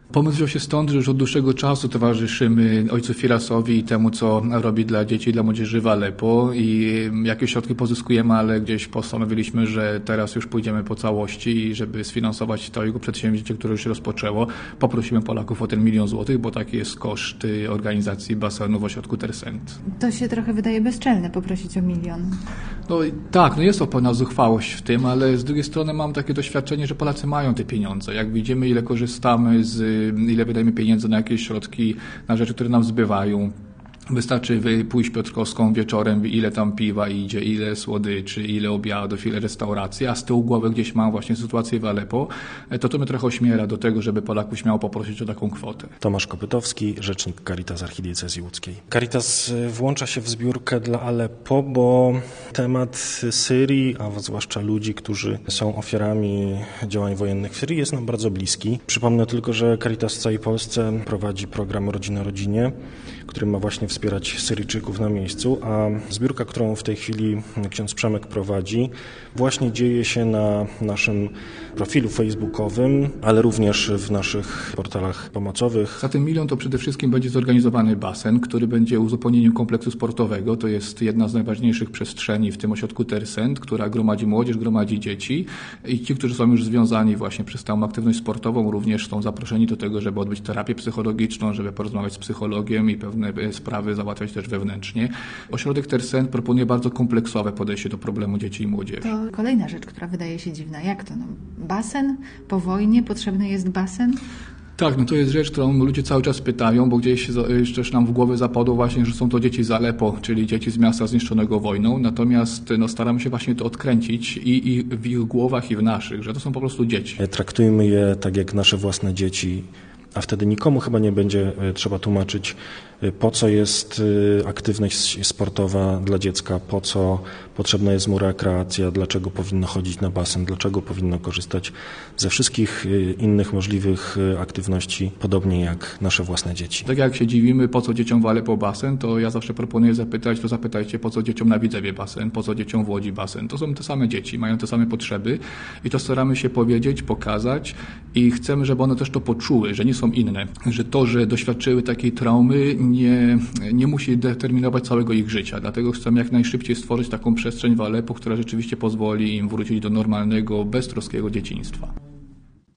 Pomysł wziął się stąd, że już od dłuższego czasu towarzyszymy ojcu Firasowi i temu, co robi dla dzieci i dla młodzieży w Aleppo i jakieś środki pozyskujemy, ale gdzieś postanowiliśmy, że teraz już pójdziemy po całości i żeby sfinansować to jego przedsięwzięcie, które już się rozpoczęło, poprosimy Polaków o ten 1 000 000 złotych, bo taki jest koszt organizacji basenu w ośrodku Tersent. To się trochę wydaje bezczelne poprosić o 1 000 000. No tak, jest to pewna zuchwałość w tym, ale z drugiej strony mam takie doświadczenie, że Polacy mają te pieniądze. Jak widzimy, ile korzystamy, ile wydajemy pieniędzy na jakieś środki, na rzeczy, które nam zbywają. Wystarczy pójść Piotrkowską wieczorem, ile tam piwa idzie, ile słodyczy, ile obiadów, ile restauracji, a z tyłu głowy gdzieś mam właśnie sytuację w Aleppo, to mnie trochę ośmiela do tego, żeby Polaków śmiało poprosić o taką kwotę. Tomasz Kopytowski, rzecznik Caritas Archidiecezji Łódzkiej. Caritas włącza się w zbiórkę dla Aleppo, bo temat Syrii, a zwłaszcza ludzi, którzy są ofiarami działań wojennych w Syrii, jest nam bardzo bliski. Przypomnę tylko, że Caritas w całej Polsce prowadzi program Rodzina Rodzinie, który ma właśnie wspierać Syryjczyków na miejscu, a zbiórka, którą w tej chwili ksiądz Przemek prowadzi, właśnie dzieje się na naszym profilu facebookowym, ale również w naszych portalach pomocowych. Za ten 1 000 000 to przede wszystkim będzie zorganizowany basen, który będzie uzupełnieniem kompleksu sportowego. To jest jedna z najważniejszych przestrzeni w tym ośrodku Tersent, która gromadzi młodzież, gromadzi dzieci i ci, którzy są już związani właśnie przez tą aktywność sportową, również są zaproszeni do tego, żeby odbyć terapię psychologiczną, żeby porozmawiać z psychologiem i pewne sprawy załatwiać też wewnętrznie. Ośrodek Tersent proponuje bardzo kompleksowe podejście do problemu dzieci i młodzieży. To kolejna rzecz, która wydaje się dziwna. Jak to? Basen? Po wojnie potrzebny jest basen? Tak, to jest rzecz, którą ludzie cały czas pytają, bo gdzieś też nam w głowę zapadło właśnie, że są to dzieci z Aleppo, czyli dzieci z miasta zniszczonego wojną, natomiast staramy się właśnie to odkręcić i w ich głowach, i w naszych, że to są po prostu dzieci. Traktujmy je tak jak nasze własne dzieci, a wtedy nikomu chyba nie będzie trzeba tłumaczyć, po co jest aktywność sportowa dla dziecka, po co potrzebna jest mu rekreacja, dlaczego powinno chodzić na basen, dlaczego powinno korzystać ze wszystkich innych możliwych aktywności, podobnie jak nasze własne dzieci. Tak jak się dziwimy, po co dzieciom w Aleppo basen, to ja zawsze proponuję zapytajcie, po co dzieciom na Widzewie basen, po co dzieciom w Łodzi basen. To są te same dzieci, mają te same potrzeby i to staramy się powiedzieć, pokazać i chcemy, żeby one też to poczuły, że nie są inne, że to, że doświadczyły takiej traumy, nie musi determinować całego ich życia. Dlatego chcemy jak najszybciej stworzyć taką przestrzeń w Aleppo, która rzeczywiście pozwoli im wrócić do normalnego, beztroskiego dzieciństwa.